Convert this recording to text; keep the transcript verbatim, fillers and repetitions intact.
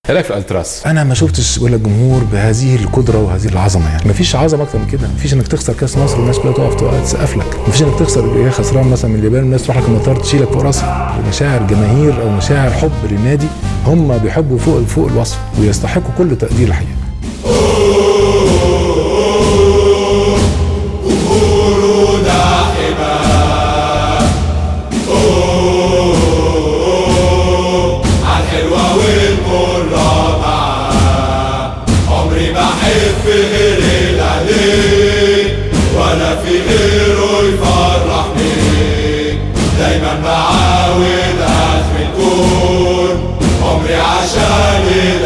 ايه رايك في الالتراس؟ انا ما شفتش ولا جمهور بهذه القدره وهذه العظمه، يعني مفيش عظمه اكتر من كده. مفيش انك تخسر كاس مصر والناس كلها تقف تسقف لك، مفيش انك تخسر يا خسران مثلا من اليابان والناس تروح لك المطار تشيلك فوق راسها. مشاعر جماهير او مشاعر حب للنادي، هم بيحبوا فوق فوق الوصف ويستحقوا كل تقدير الحقيقه. في غير الأهلي ولا في غيره يفرحني، دايما معاه والأخ بنكون عمري عشان